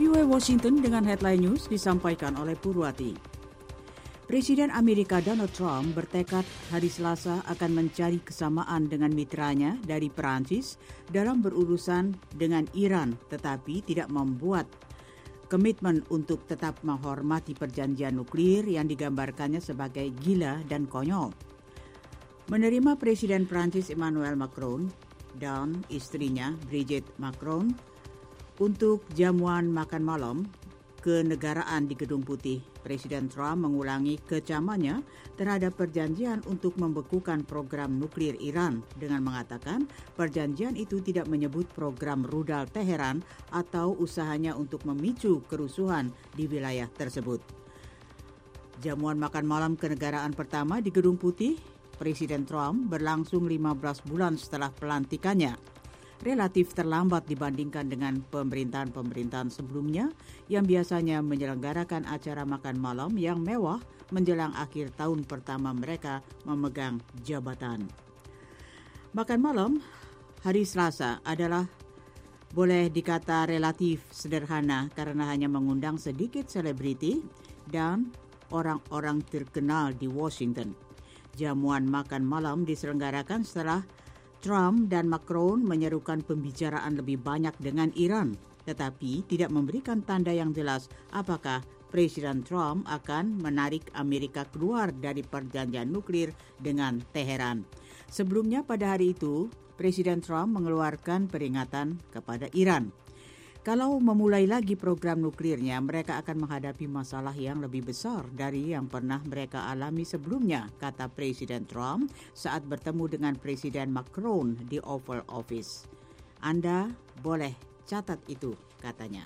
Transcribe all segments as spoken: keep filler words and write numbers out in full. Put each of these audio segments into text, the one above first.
W Washington dengan headline news disampaikan oleh Purwati. Presiden Amerika Donald Trump bertekad hari Selasa akan mencari kesamaan dengan mitranya dari Perancis dalam berurusan dengan Iran, tetapi tidak membuat komitmen untuk tetap menghormati perjanjian nuklir yang digambarkannya sebagai gila dan konyol. Menerima Presiden Perancis Emmanuel Macron dan istrinya Brigitte Macron untuk jamuan makan malam kenegaraan di Gedung Putih, Presiden Trump mengulangi kecamannya terhadap perjanjian untuk membekukan program nuklir Iran dengan mengatakan perjanjian itu tidak menyebut program rudal Teheran atau usahanya untuk memicu kerusuhan di wilayah tersebut. Jamuan makan malam kenegaraan pertama di Gedung Putih, Presiden Trump berlangsung lima belas bulan setelah pelantikannya. Relatif terlambat dibandingkan dengan pemerintahan-pemerintahan sebelumnya yang biasanya menyelenggarakan acara makan malam yang mewah menjelang akhir tahun pertama mereka memegang jabatan. Makan malam hari Selasa adalah boleh dikata relatif sederhana karena hanya mengundang sedikit selebriti dan orang-orang terkenal di Washington. Jamuan makan malam diselenggarakan setelah Trump dan Macron menyerukan pembicaraan lebih banyak dengan Iran, tetapi tidak memberikan tanda yang jelas apakah Presiden Trump akan menarik Amerika keluar dari perjanjian nuklir dengan Teheran. Sebelumnya pada hari itu, Presiden Trump mengeluarkan peringatan kepada Iran. Kalau memulai lagi program nuklirnya, mereka akan menghadapi masalah yang lebih besar dari yang pernah mereka alami sebelumnya, kata Presiden Trump saat bertemu dengan Presiden Macron di Oval Office. Anda boleh catat itu, katanya.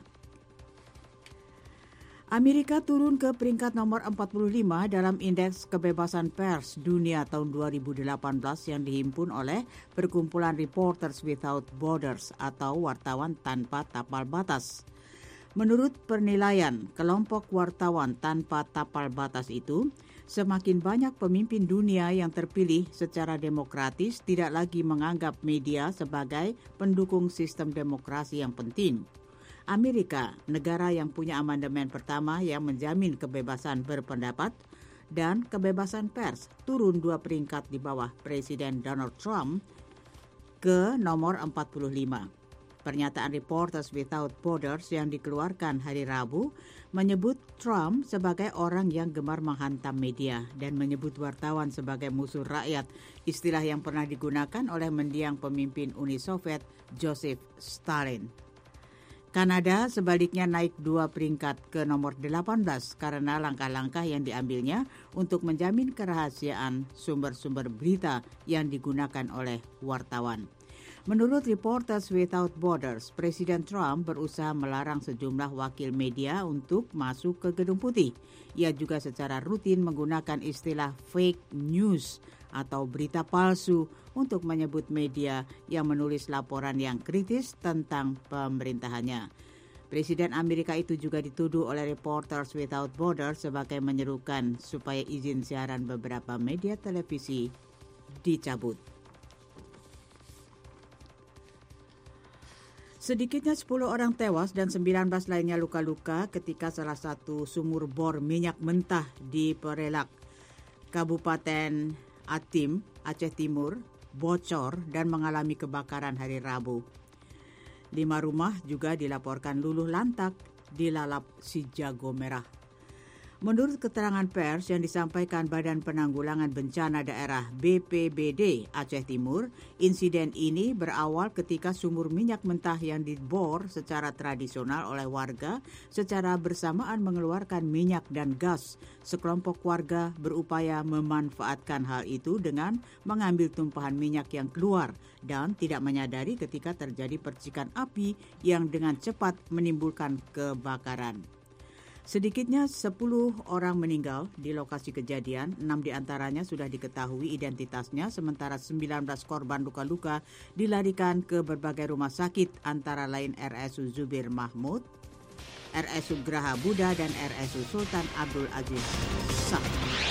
Amerika turun ke peringkat nomor empat puluh lima dalam Indeks Kebebasan Pers Dunia tahun dua ribu delapan belas yang dihimpun oleh Perkumpulan Reporters Without Borders atau Wartawan Tanpa Tapal Batas. Menurut penilaian kelompok wartawan tanpa tapal batas itu, semakin banyak pemimpin dunia yang terpilih secara demokratis tidak lagi menganggap media sebagai pendukung sistem demokrasi yang penting. Amerika, negara yang punya amandemen pertama yang menjamin kebebasan berpendapat dan kebebasan pers, turun dua peringkat di bawah Presiden Donald Trump ke nomor empat puluh lima. Pernyataan Reporters Without Borders yang dikeluarkan hari Rabu menyebut Trump sebagai orang yang gemar menghantam media dan menyebut wartawan sebagai musuh rakyat, istilah yang pernah digunakan oleh mendiang pemimpin Uni Soviet Joseph Stalin. Kanada sebaliknya naik dua peringkat ke nomor delapan belas karena langkah-langkah yang diambilnya untuk menjamin kerahasiaan sumber-sumber berita yang digunakan oleh wartawan. Menurut Reporters Without Borders, Presiden Trump berusaha melarang sejumlah wakil media untuk masuk ke Gedung Putih. Ia juga secara rutin menggunakan istilah fake news atau berita palsu untuk menyebut media yang menulis laporan yang kritis tentang pemerintahannya. Presiden Amerika itu juga dituduh oleh Reporters Without Borders sebagai menyerukan supaya izin siaran beberapa media televisi dicabut. Sedikitnya sepuluh orang tewas dan sembilan belas lainnya luka-luka ketika salah satu sumur bor minyak mentah di Perelak, Kabupaten Atim, Aceh Timur, bocor dan mengalami kebakaran hari Rabu. Lima rumah juga dilaporkan luluh lantak dilalap si jago merah. Menurut keterangan pers yang disampaikan Badan Penanggulangan Bencana Daerah B P B D Aceh Timur, insiden ini berawal ketika sumur minyak mentah yang dibor secara tradisional oleh warga secara bersamaan mengeluarkan minyak dan gas. Sekelompok warga berupaya memanfaatkan hal itu dengan mengambil tumpahan minyak yang keluar dan tidak menyadari ketika terjadi percikan api yang dengan cepat menimbulkan kebakaran. Sedikitnya sepuluh orang meninggal di lokasi kejadian, enam diantaranya sudah diketahui identitasnya, sementara sembilan belas korban luka-luka dilarikan ke berbagai rumah sakit antara lain R S U Zubir Mahmud, R S U Graha Buddha, dan R S U Sultan Abdul Aziz Shah.